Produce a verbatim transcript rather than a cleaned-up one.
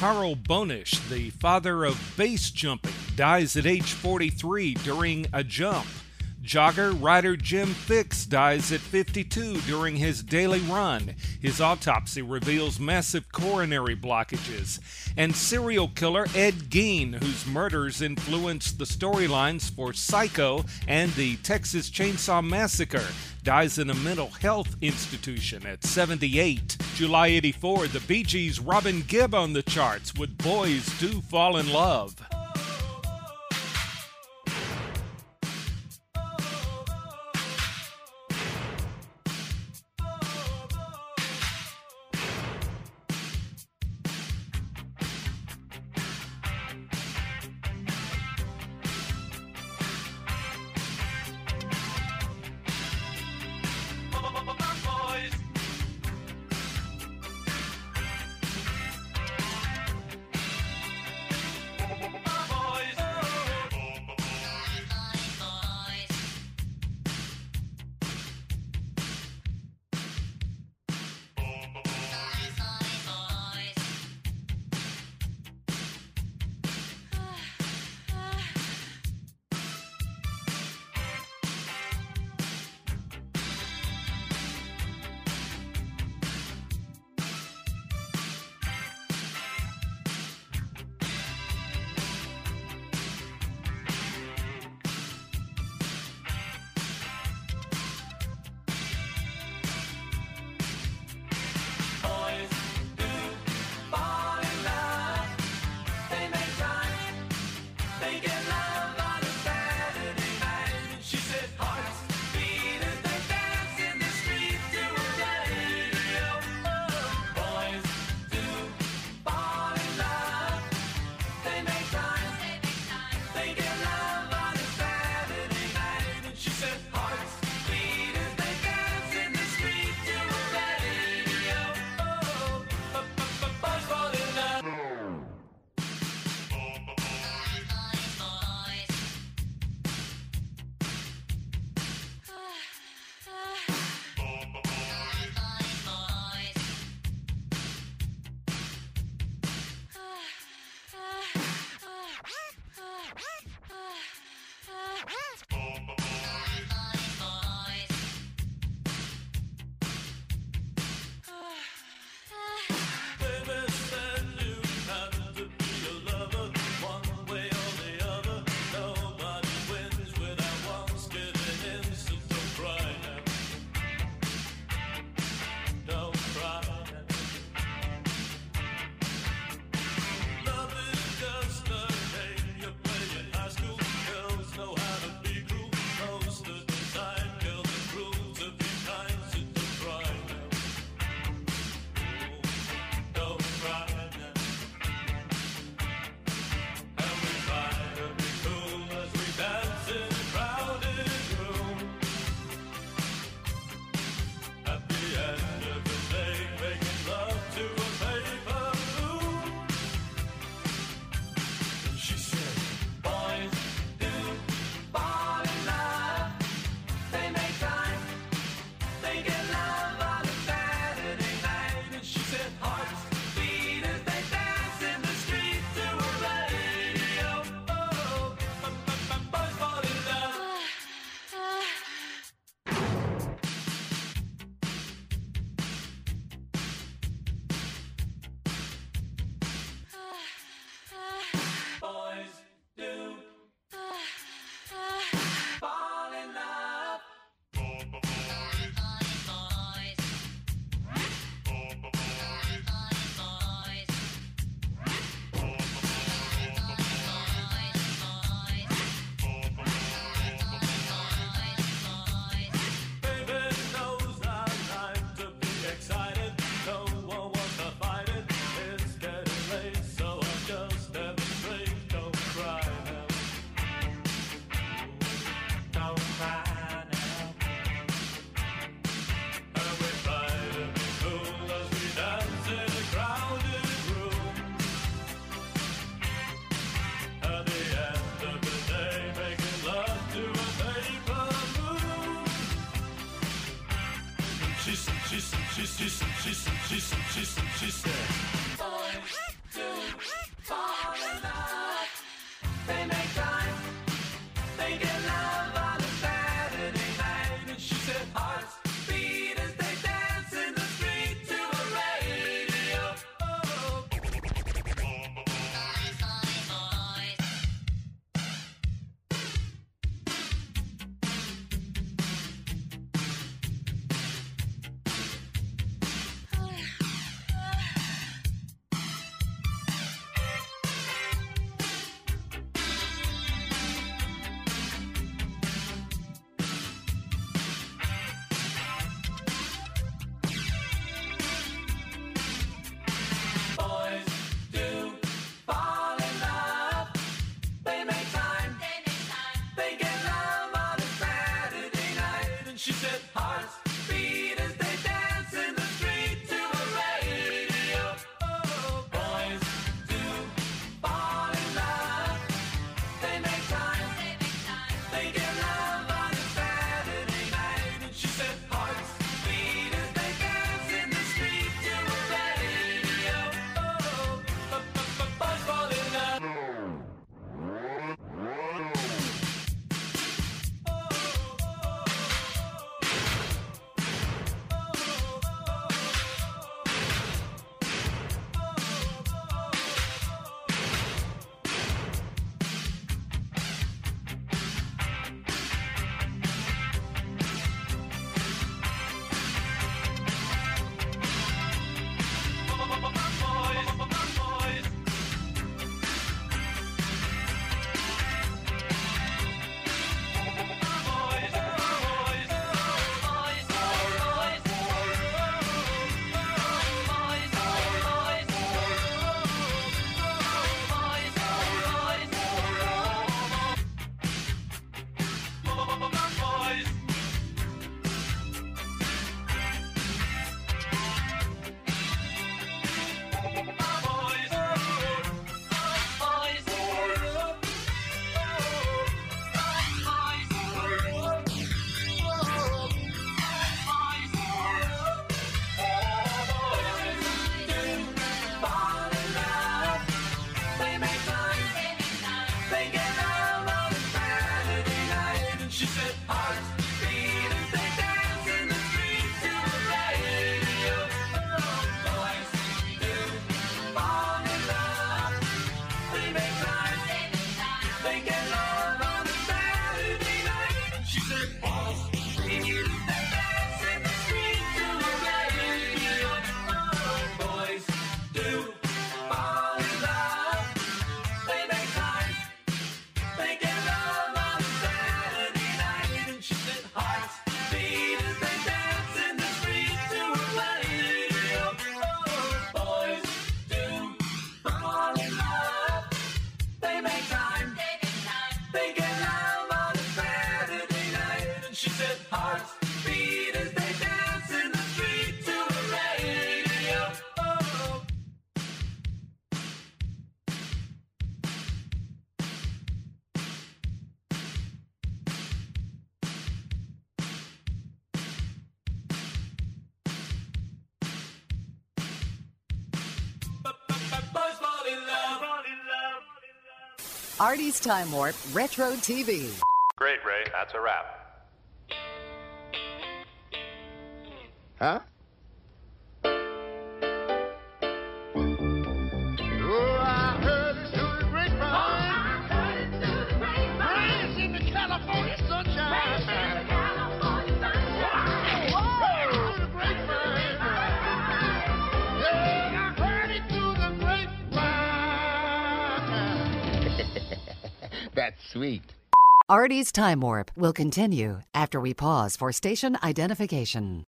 Carl Bonish, the father of base jumping, dies at age forty-three during a jump. Jogger rider Jim Fixx dies at fifty-two during his daily run. His autopsy reveals massive coronary blockages. And serial killer Ed Gein, whose murders influenced the storylines for Psycho and the Texas Chainsaw Massacre, dies in a mental health institution at seventy-eight. July eighty-four, the Bee Gees' Robin Gibb on the charts with Boys Do Fall in Love. Artie's Time Warp Retro T V. Great, Ray. That's a wrap. Huh? Oh, I heard it through the grapevine. Oh, I heard it through the grapevine. Raised in the California sunshine. Raised in the California sunshine. Whoa, heard it through the grapevine. Yeah, I heard it through the grapevine. That's sweet. Artie's Time Warp will continue after we pause for station identification.